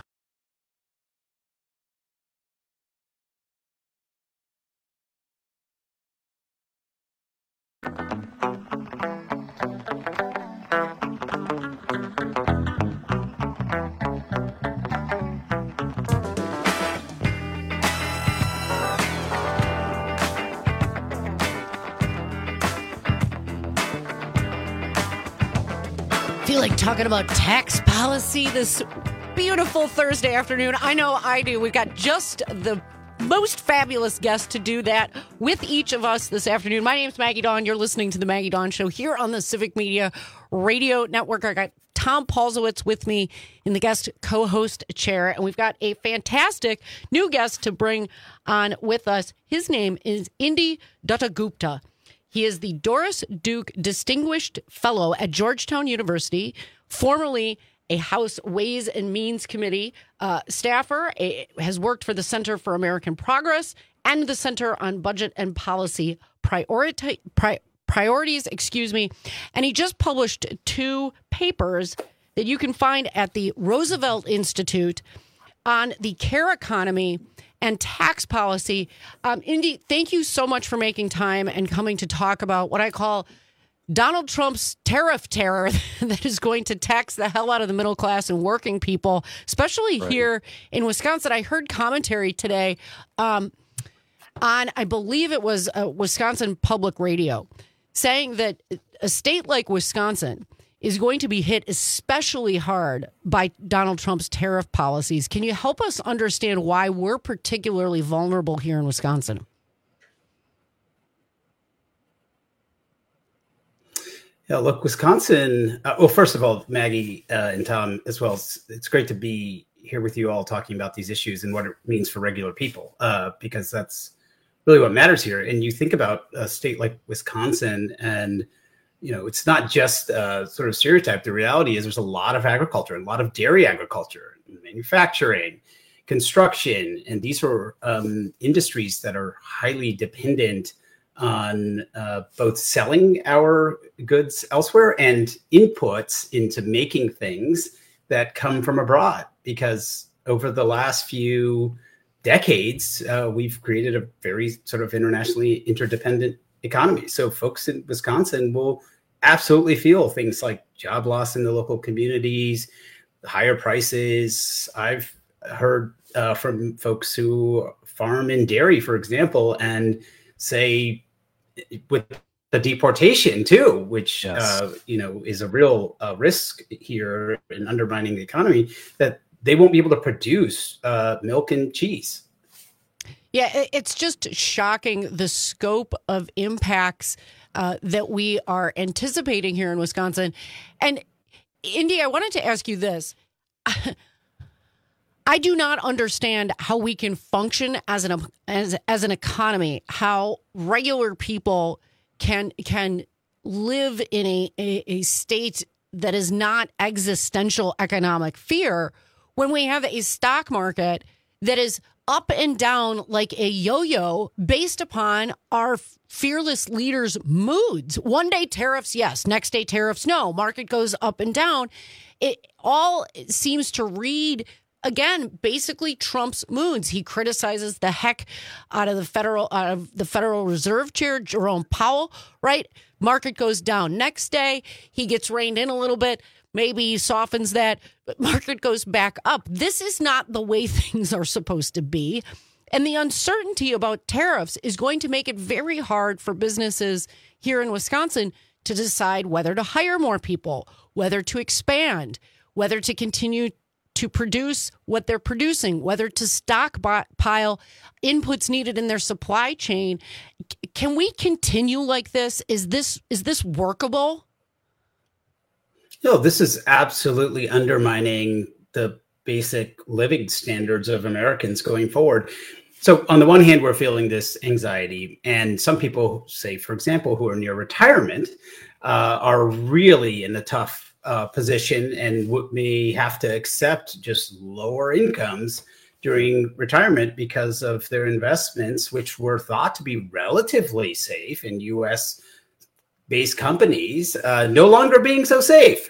Feel like talking about tax policy this beautiful Thursday afternoon. I know I do. We've got just the most fabulous guest to do that with each of us this afternoon. My name's Maggie Dawn. You're listening to the Maggie Dawn Show here on the Civic Media Radio Network. I got Tom Paulsowitz with me in the guest co-host chair, and we've got a fantastic new guest to bring on with us. His name is Indy Dattagupta. He is the Doris Duke Distinguished Fellow at Georgetown University, formerly a House Ways and Means Committee staffer, has worked for the Center for American Progress and the Center on Budget and Policy Priorities, and he just published 2 papers that you can find at the Roosevelt Institute on the care economy and tax policy. Indy, thank you so much for making time and coming to talk about what I call Donald Trump's tariff terror that is going to tax the hell out of the middle class and working people, especially here in Wisconsin. I heard commentary today on, I believe it was Wisconsin Public Radio, saying that a state like Wisconsin is going to be hit especially hard by Donald Trump's tariff policies. Can you help us understand why we're particularly vulnerable here in Wisconsin? Yeah, look, Wisconsin, well, first of all, Maggie and Tom as well, it's great to be here with you all talking about these issues and what it means for regular people, because that's really what matters here. And you think about a state like Wisconsin and, you know, it's not just sort of stereotype. The reality is there's a lot of agriculture, a lot of dairy agriculture, manufacturing, construction, and these are industries that are highly dependent on both selling our goods elsewhere and inputs into making things that come from abroad. Because over the last few decades, we've created a very sort of internationally interdependent economy. So folks in Wisconsin will absolutely feel things like job loss in the local communities, higher prices. I've heard from folks who farm in dairy, for example, and say with the deportation too, which is a real risk here in undermining the economy, that they won't be able to produce milk and cheese. Yeah, it's just shocking the scope of impacts that we are anticipating here in Wisconsin. And Indy, I wanted to ask you this. I do not understand how we can function as an economy, how regular people can live in a state that is not existential economic fear when we have a stock market that is up and down like a yo-yo based upon our fearless leaders' moods. One day tariffs, yes. Next day tariffs, no. Market goes up and down. It all seems to read, again, basically Trump's moods. He criticizes the heck out of the Federal Reserve Chair, Jerome Powell, right? Market goes down. Next day, he gets reined in a little bit. Maybe he softens that, but market goes back up. This is not the way things are supposed to be. And the uncertainty about tariffs is going to make it very hard for businesses here in Wisconsin to decide whether to hire more people, whether to expand, whether to continue to produce what they're producing, whether to stockpile inputs needed in their supply chain. Can we continue like this? Is this workable? No, this is absolutely undermining the basic living standards of Americans going forward. So on the one hand, we're feeling this anxiety, and some people say, for example, who are near retirement are really in a tough position and may have to accept just lower incomes during retirement because of their investments, which were thought to be relatively safe in U.S.-based companies, no longer being so safe.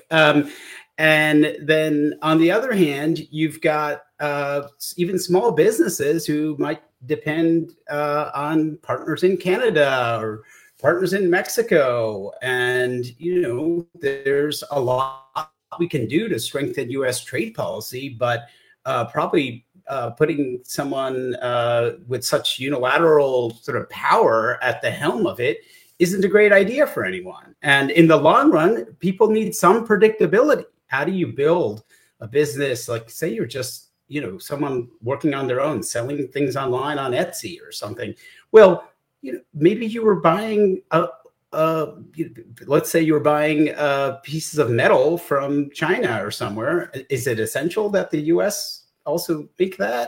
And then on the other hand, you've got even small businesses who might depend on partners in Canada or partners in Mexico. And, there's a lot we can do to strengthen U.S. trade policy, but probably putting someone with such unilateral sort of power at the helm of it isn't a great idea for anyone. And in the long run, people need some predictability. How do you build a business? Like, say you're just, someone working on their own, selling things online on Etsy or something. Well, maybe you were buying let's say you're buying pieces of metal from China or somewhere. Is it essential that the U.S. also make that?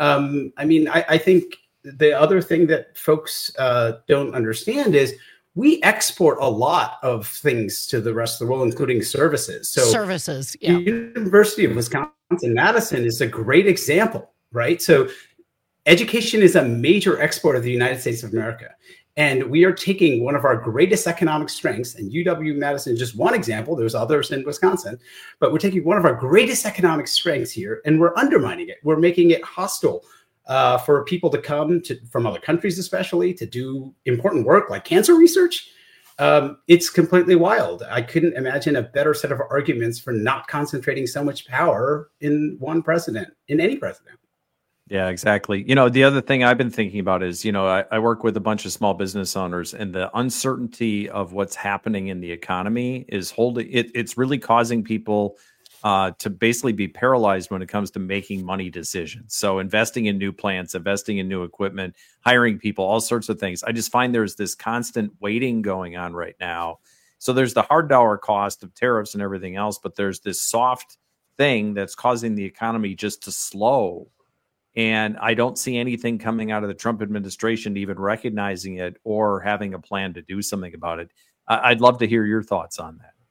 I think the other thing that folks don't understand is we export a lot of things to the rest of the world, including services. So services, yeah. University of Wisconsin-Madison is a great example, right? So education is a major export of the United States of America. And we are taking one of our greatest economic strengths, and UW-Madison is just one example. There's others in Wisconsin, but we're taking one of our greatest economic strengths here, and we're undermining it. We're making it hostile for people to come from other countries, especially to do important work like cancer research. It's completely wild. I couldn't imagine a better set of arguments for not concentrating so much power in one president, in any president. Yeah, exactly. The other thing I've been thinking about is, I work with a bunch of small business owners, and the uncertainty of what's happening in the economy is it's really causing people to basically be paralyzed when it comes to making money decisions. So investing in new plants, investing in new equipment, hiring people, all sorts of things. I just find there's this constant waiting going on right now. So there's the hard dollar cost of tariffs and everything else, but there's this soft thing that's causing the economy just to slow. And I don't see anything coming out of the Trump administration even recognizing it or having a plan to do something about it. I'd love to hear your thoughts on that.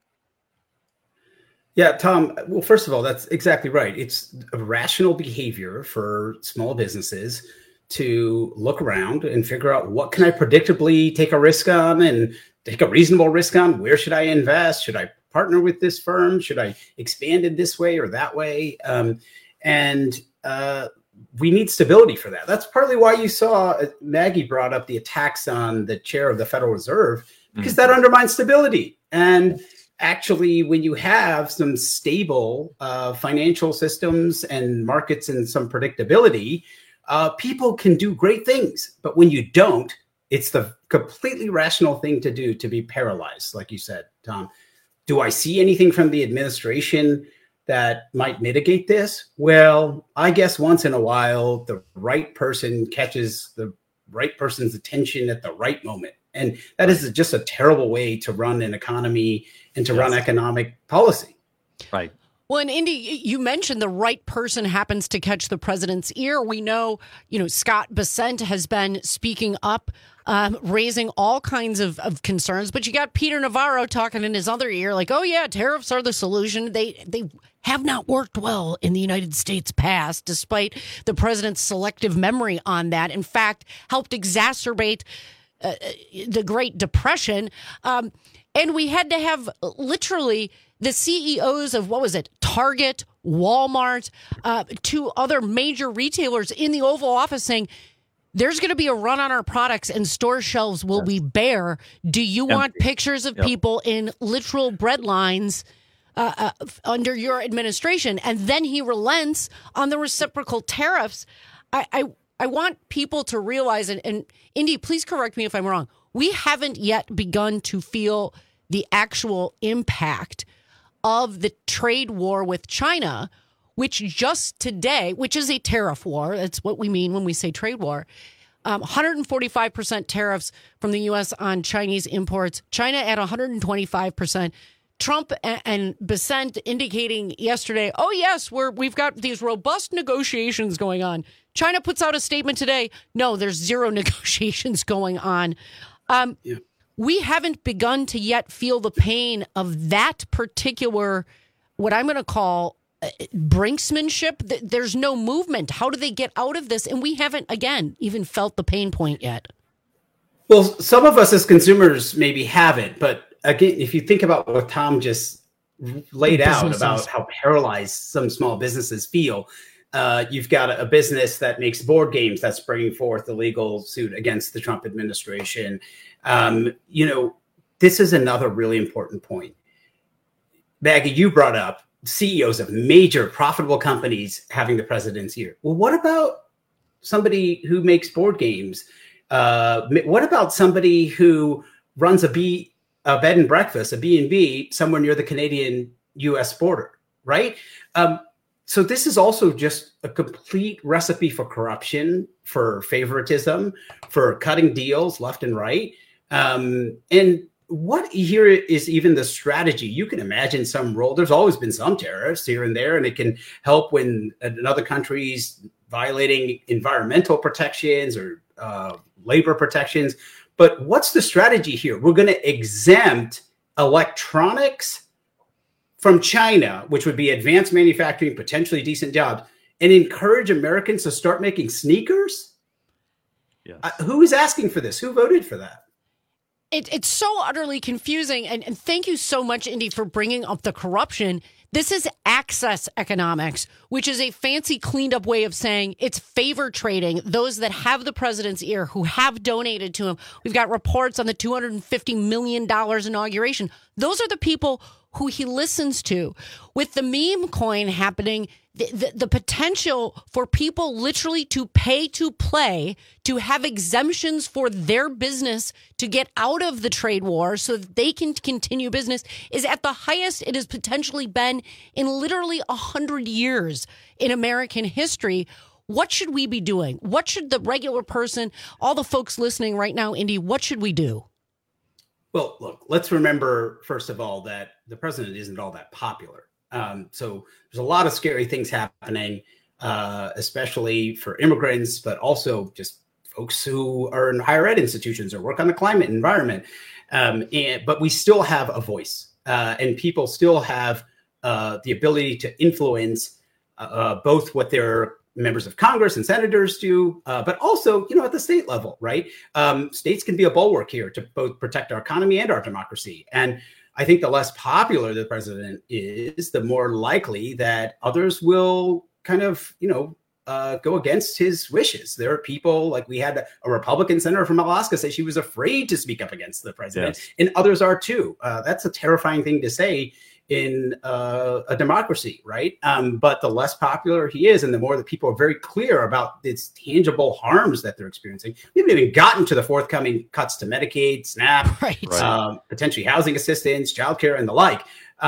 Yeah, Tom, well, first of all, that's exactly right. It's a rational behavior for small businesses to look around and figure out what can I predictably take a risk on and take a reasonable risk on. Where should I invest? Should I partner with this firm? Should I expand in this way or that way? We need stability for that. That's partly why you saw Maggie brought up the attacks on the chair of the Federal Reserve, because that undermines stability. And actually, when you have some stable financial systems and markets and some predictability, people can do great things. But when you don't, it's the completely rational thing to do to be paralyzed, like you said, Tom. Do I see anything from the administration that might mitigate this? Well, I guess once in a while, the right person catches the right person's attention at the right moment. And that is just a terrible way to run an economy and to run economic policy. Right. Well, and Indy, you mentioned the right person happens to catch the president's ear. We know, Scott Bessent has been speaking up, raising all kinds of concerns. But you got Peter Navarro talking in his other ear like, oh, yeah, tariffs are the solution. They have not worked well in the United States past, despite the president's selective memory on that. In fact, helped exacerbate the Great Depression. And we had to have literally the CEOs of, Target, Walmart, two other major retailers in the Oval Office saying, there's going to be a run on our products and store shelves will be bare. Do you want pictures of people in literal bread lines under your administration? And then he relents on the reciprocal tariffs. I want people to realize, and Indy, please correct me if I'm wrong, we haven't yet begun to feel the actual impact of the trade war with China, which just today, which is a tariff war, that's what we mean when we say trade war, 145% tariffs from the U.S. on Chinese imports, China at 125%, Trump and Bessent indicating yesterday, oh, yes, we've got these robust negotiations going on. China puts out a statement today. No, there's zero negotiations going on. We haven't begun to yet feel the pain of that particular, what I'm going to call brinksmanship. There's no movement. How do they get out of this? And we haven't, again, even felt the pain point yet. Well, some of us as consumers maybe haven't, but again, if you think about what Tom just laid out about how paralyzed some small businesses feel, you've got a business that makes board games that's bringing forth a legal suit against the Trump administration. This is another really important point. Maggie, you brought up CEOs of major profitable companies having the president's ear. Well, what about somebody who makes board games? What about somebody who runs a bed and breakfast, a B&B, somewhere near the Canadian-U.S. border, right? So this is also just a complete recipe for corruption, for favoritism, for cutting deals left and right. And what here is even the strategy? You can imagine some role. There's always been some tariffs here and there, and it can help when another country's violating environmental protections or labor protections. But what's the strategy here? We're going to exempt electronics from China, which would be advanced manufacturing, potentially decent jobs, and encourage Americans to start making sneakers? Yes. Who is asking for this? Who voted for that? It's so utterly confusing. And thank you so much, Indy, for bringing up the corruption. This is access economics, which is a fancy cleaned up way of saying it's favor trading those that have the president's ear, who have donated to him. We've got reports on the $250 million inauguration. Those are the people who he listens to. With the meme coin happening, the potential for people literally to pay to play, to have exemptions for their business to get out of the trade war so that they can continue business is at the highest it has potentially been in literally 100 years in American history. What should we be doing? What should the regular person, all the folks listening right now, Indy, what should we do? Well, look, let's remember, first of all, that the president isn't all that popular. So there's a lot of scary things happening, especially for immigrants, but also just folks who are in higher ed institutions or work on the climate and environment. But we still have a voice, and people still have the ability to influence both what their members of Congress and senators do, but also, at the state level, right? States can be a bulwark here to both protect our economy and our democracy. And I think the less popular the president is, the more likely that others will kind of, go against his wishes. There are people, like we had a Republican senator from Alaska say she was afraid to speak up against the president, yes. And others are too. That's a terrifying thing to say in a democracy, right? But the less popular he is, and the more that people are very clear about its tangible harms that they're experiencing. We haven't even gotten to the forthcoming cuts to Medicaid, SNAP, right. Potentially housing assistance, childcare, and the like.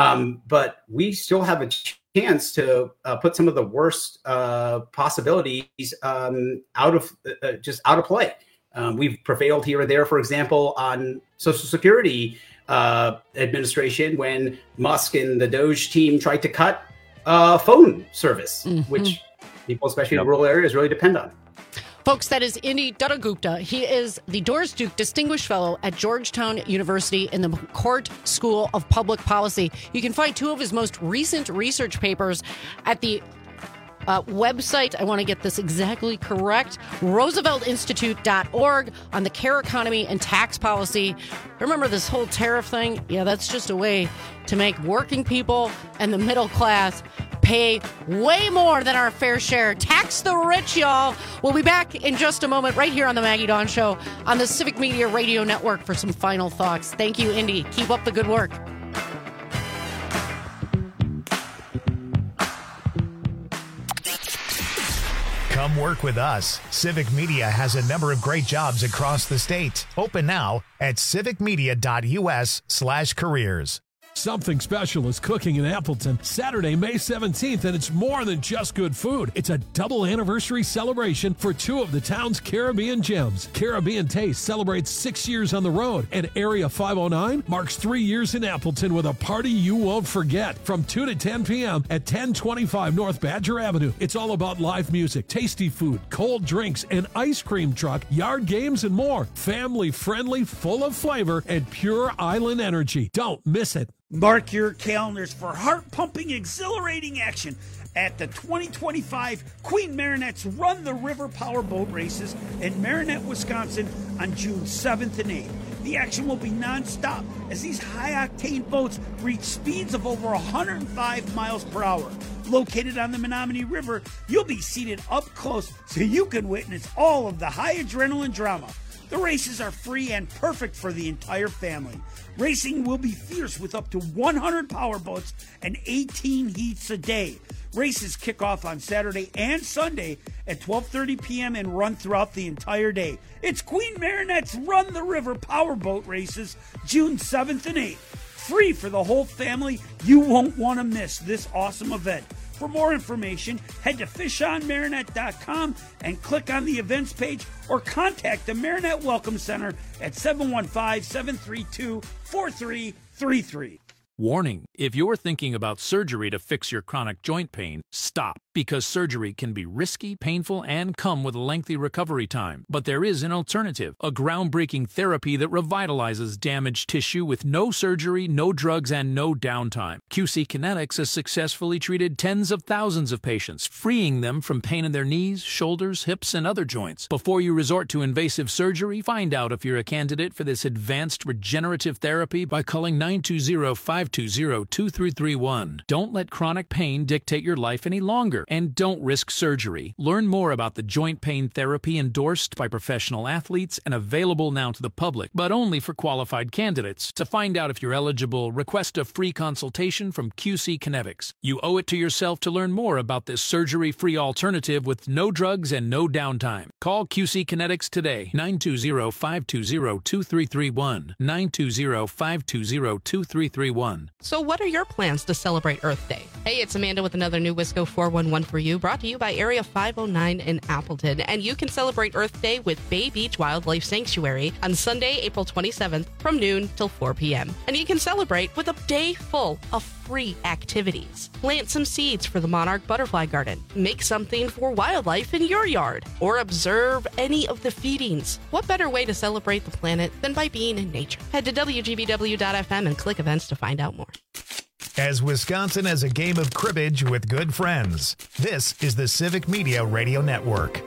But we still have a chance to put some of the worst possibilities out of play. We've prevailed here or there, for example, on Social Security administration when Musk and the Doge team tried to cut phone service, which people, especially in rural areas, really depend on. Folks, that is Indy Duttagupta. He is the Doris Duke Distinguished Fellow at Georgetown University in the McCourt School of Public Policy. You can find two of his most recent research papers at the website, I want to get this exactly correct, rooseveltinstitute.org, on the care economy and tax policy. Remember this whole tariff thing? Yeah, that's just a way to make working people and the middle class pay way more than our fair share. Tax the rich, y'all. We'll be back in just a moment right here on the Maggie Dawn Show on the Civic Media Radio Network for some final thoughts. Thank you, Indy. Keep up the good work. Come work with us. Civic Media has a number of great jobs across the state. Open now at civicmedia.us/careers. Something special is cooking in Appleton Saturday, May 17th, and it's more than just good food. It's a double anniversary celebration for two of the town's Caribbean gems. Caribbean Taste celebrates 6 years on the road, and Area 509 marks 3 years in Appleton with a party you won't forget. From 2 to 10 p.m. at 1025 North Badger Avenue. It's all about live music, tasty food, cold drinks, an ice cream truck, yard games, and more. Family friendly, full of flavor, and pure island energy. Don't miss it. Mark your calendars for heart-pumping, exhilarating action at the 2025 Queen Marinette's Run the River Powerboat Races in Marinette, Wisconsin on June 7th and 8th. The action will be non-stop as these high-octane boats reach speeds of over 105 miles per hour. Located on the Menominee River, you'll be seated up close so you can witness all of the high adrenaline drama. The races are free and perfect for the entire family. Racing will be fierce with up to 100 powerboats and 18 heats a day. Races kick off on Saturday and Sunday at 12:30 p.m. and run throughout the entire day. It's Queen Marinette's Run the River Powerboat Races, June 7th and 8th. Free for the whole family. You won't want to miss this awesome event. For more information, head to fishonmarinette.com and click on the events page or contact the Marinette Welcome Center at 715-732-4333. Warning, if you're thinking about surgery to fix your chronic joint pain, stop, because surgery can be risky, painful, and come with a lengthy recovery time. But there is an alternative, a groundbreaking therapy that revitalizes damaged tissue with no surgery, no drugs, and no downtime. QC Kinetics has successfully treated tens of thousands of patients, freeing them from pain in their knees, shoulders, hips, and other joints. Before you resort to invasive surgery, find out if you're a candidate for this advanced regenerative therapy by calling 920-520-2331. Don't let chronic pain dictate your life any longer, and don't risk surgery. Learn more about the joint pain therapy endorsed by professional athletes and available now to the public, but only for qualified candidates. To find out if you're eligible, request a free consultation from QC Kinetics. You owe it to yourself to learn more about this surgery-free alternative with no drugs and no downtime. Call QC Kinetics today, 920-520-2331, 920-520-2331. So what are your plans to celebrate Earth Day? Hey, it's Amanda with another new Wisco 411 for you, brought to you by Area 509 in Appleton. And you can celebrate Earth Day with Bay Beach Wildlife Sanctuary on Sunday, April 27th from noon till 4 p.m. And you can celebrate with a day full of free activities. Plant some seeds for the Monarch Butterfly Garden. Make something for wildlife in your yard. Or observe any of the feedings. What better way to celebrate the planet than by being in nature? Head to WGBW.FM and click events to find out more. As Wisconsin has a game of cribbage with good friends, this is the Civic Media Radio Network.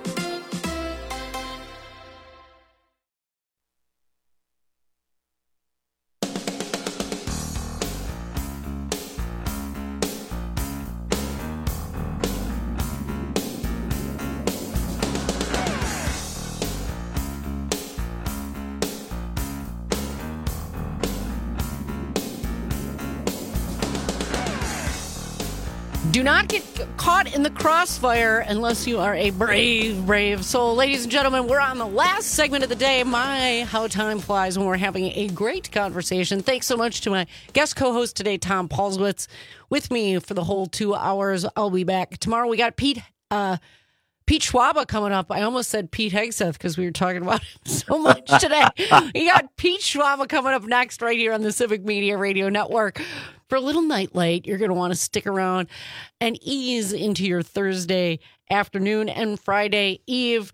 Do not get caught in the crossfire unless you are a brave soul. Ladies and gentlemen, we're on the last segment of the day. My, how time flies when we're having a great conversation. Thanks so much to my guest co-host today, Tom Paulswitz, with me for the whole 2 hours. I'll be back tomorrow. We got Pete Schwaba coming up. I almost said Pete Hegseth because we were talking about him so much today. We got Pete Schwaba coming up next right here on the Civic Media Radio Network. For a little nightlight, you're going to want to stick around and ease into your Thursday afternoon and Friday Eve.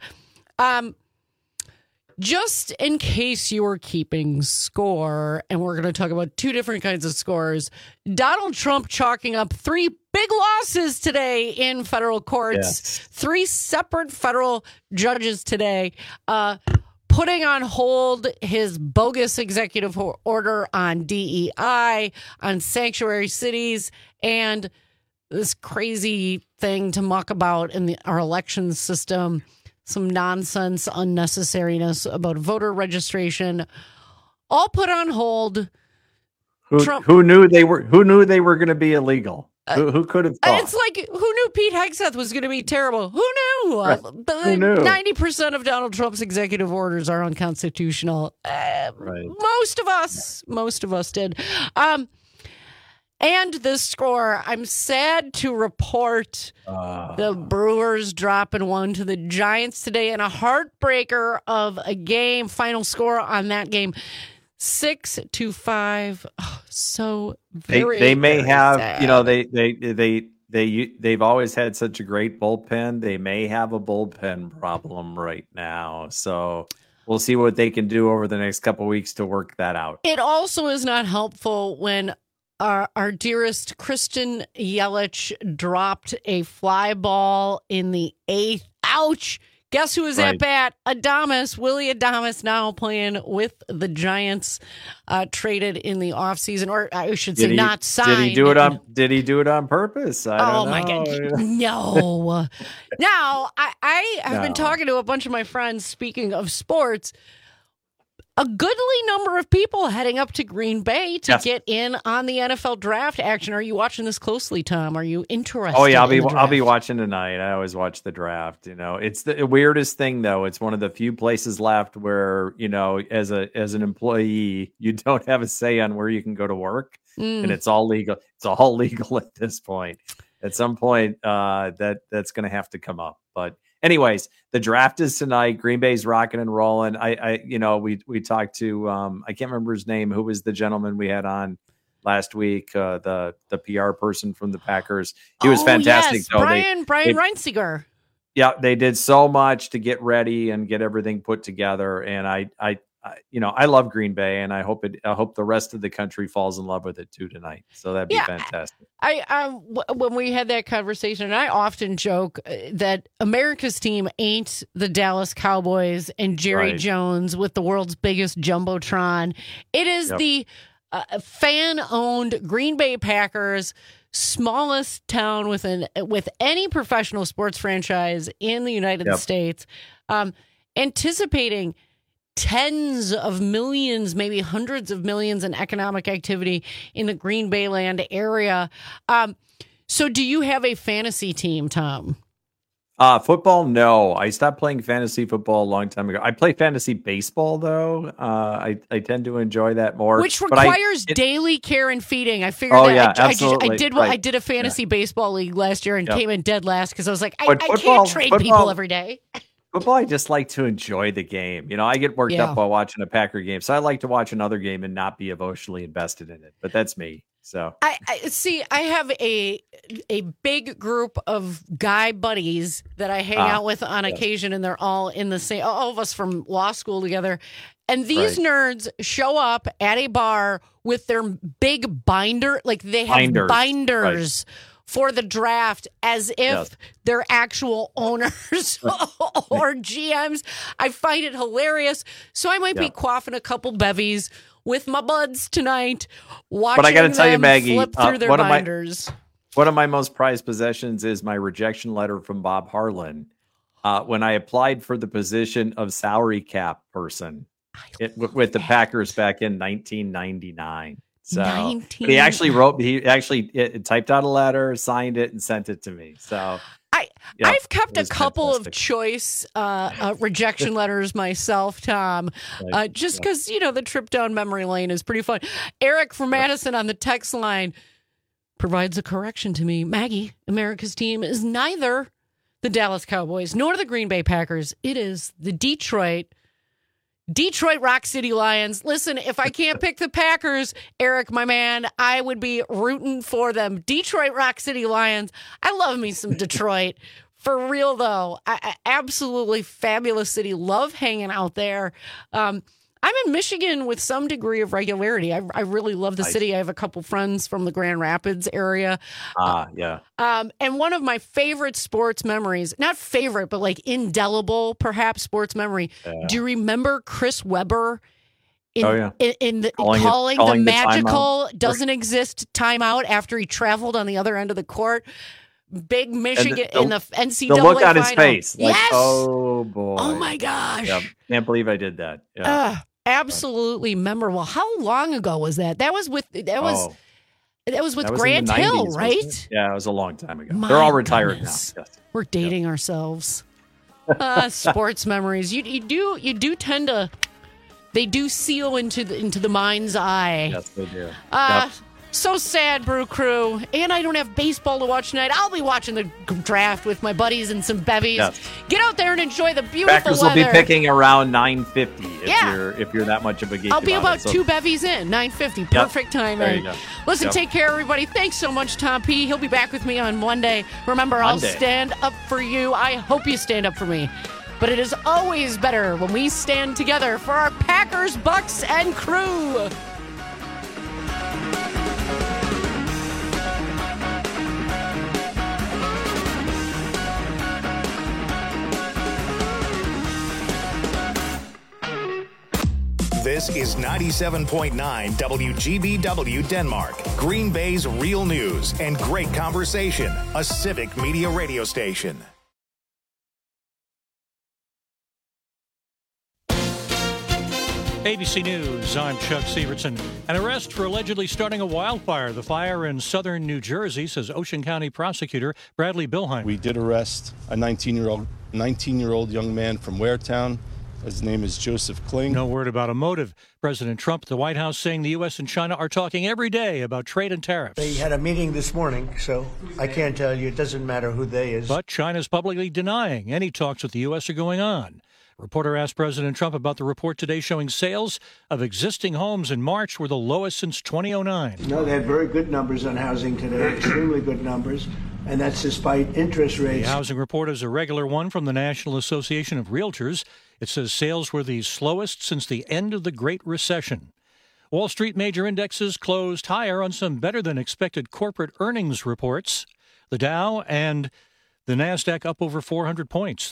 Just in case you were keeping score, and we're going to talk about two different kinds of scores, Donald Trump chalking up 3 big losses today in federal courts. Yes. 3 separate federal judges today putting on hold his bogus executive order on DEI, on sanctuary cities, and this crazy thing to muck about in our election system. Some nonsense, unnecessariness about voter registration, all put on hold. Who knew they were going to be illegal? Who could have thought? It's like, who knew Pete Hegseth was going to be terrible? Who knew? Right. Who knew? 90% of Donald Trump's executive orders are unconstitutional. Right. Most of us did. And the score. I'm sad to report the Brewers dropping one to the Giants today in a heartbreaker of a game. Final score on that game, 6-5. Oh, so very. They may very have, sad. they've always had such a great bullpen. They may have a bullpen problem right now. So we'll see what they can do over the next couple of weeks to work that out. It also is not helpful when our dearest Christian Yelich dropped a fly ball in the 8th. Ouch! Guess who was at bat? Willie Adames, now playing with the Giants, traded in the offseason, or I should say not signed. Did he do it on purpose? I don't know. My God. No. Now, I have been talking to a bunch of my friends, speaking of sports, a goodly number of people heading up to Green Bay to get in on the NFL draft action. Are you watching this closely, Tom? Are you interested? Oh yeah, I'll be watching tonight. I always watch the draft. It's the weirdest thing though. It's one of the few places left where as an employee, you don't have a say on where you can go to work, and it's all legal. It's all legal at this point. At some point, that's going to have to come up, but. Anyways, the draft is tonight. Green Bay's rocking and rolling. We talked to I can't remember his name. Who was the gentleman we had on last week? The PR person from the Packers. He was fantastic. Yes. Brian Reinsiger. Yeah, they did so much to get ready and get everything put together. And I love Green Bay, and I hope the rest of the country falls in love with it too tonight. So that'd be fantastic. When we had that conversation, and I often joke that America's team ain't the Dallas Cowboys and Jerry Jones with the world's biggest jumbotron. It is the fan-owned Green Bay Packers, smallest town with any professional sports franchise in the United States, anticipating tens of millions, maybe hundreds of millions in economic activity in the Green Bay land area. So do you have a fantasy team, Tom? Football? No, I stopped playing fantasy football a long time ago. I play fantasy baseball though. I tend to enjoy that more, which requires daily care and feeding. I figured I did a fantasy baseball league last year and came in dead last because I was like, I can't trade people every day. Football, I just like to enjoy the game. I get worked up while watching a Packer game, so I like to watch another game and not be emotionally invested in it. But that's me. So I have a big group of guy buddies that I hang out with on occasion, and they're all in the same. All of us from law school together, and these nerds show up at a bar with their big binder, like they have binders. For the draft, as if they're actual owners or GMs. I find it hilarious. So I might be quaffing a couple bevies with my buds tonight, watching but I gotta tell you, Maggie, flip through their binders. One of my most prized possessions is my rejection letter from Bob Harlan when I applied for the position of salary cap person with the Packers back in 1999. So he actually typed out a letter, signed it, and sent it to me. So I've kept a couple of choice rejection letters myself, Tom, just because, the trip down memory lane is pretty fun. Eric from Madison on the text line provides a correction to me. Maggie, America's team is neither the Dallas Cowboys nor the Green Bay Packers. It is the Detroit Rock City Lions. Listen, if I can't pick the Packers, Eric, my man, I would be rooting for them. Detroit Rock City Lions. I love me some Detroit. For real, though. I absolutely fabulous city. Love hanging out there. I'm in Michigan with some degree of regularity. I really love the city. I have a couple friends from the Grand Rapids area. And one of my favorite sports memories, not favorite, but like indelible, perhaps, sports memory. Do you remember Chris Webber calling the magical doesn't exist timeout after he traveled on the other end of the court? Big Michigan in the NCAA the look on final. His face. Like, yes. Oh, boy. Oh, my gosh. Yep. Can't believe I did that. Yeah. Absolutely memorable. How long ago was that? That was with Grant 90s, Hill, right? Yeah, it was a long time ago. They're all retired now. Yes. We're dating ourselves. Sports memories. You do tend to. They do seal into the mind's eye. Yes, they do. So sad, Brew Crew. And I don't have baseball to watch tonight. I'll be watching the draft with my buddies and some bevies. Yes. Get out there and enjoy the beautiful Packers weather. will be picking around 9:50 if you're that much of a geek. I'll be about so. 2 bevies in, 9:50. Perfect timing. There you go. Listen, Yep. take care, everybody. Thanks so much, Tom P. He'll be back with me on Monday. Remember, I'll stand up for you. I hope you stand up for me. But it is always better when we stand together for our Packers, Bucks, and crew. This is 97.9 WGBW Denmark, Green Bay's real news and great conversation, a civic media radio station. ABC News, I'm Chuck Severson. An arrest for allegedly starting a wildfire. The fire in southern New Jersey, says Ocean County prosecutor Bradley Bilheim. We did arrest a 19-year-old young man from Waretown. His name is Joseph Kling. No word about a motive. President Trump, the White House, saying the U.S. and China are talking every day about trade and tariffs. They had a meeting this morning, so I can't tell you. It doesn't matter who they is. But China's publicly denying any talks with the U.S. are going on. Reporter asked President Trump about the report today showing sales of existing homes in March were the lowest since 2009. No, they had very good numbers on housing today, extremely good numbers, and that's despite interest rates. The housing report is a regular one from the National Association of Realtors. It says sales were the slowest since the end of the Great Recession. Wall Street major indexes closed higher on some better-than-expected corporate earnings reports. The Dow and the NASDAQ up over 400 points.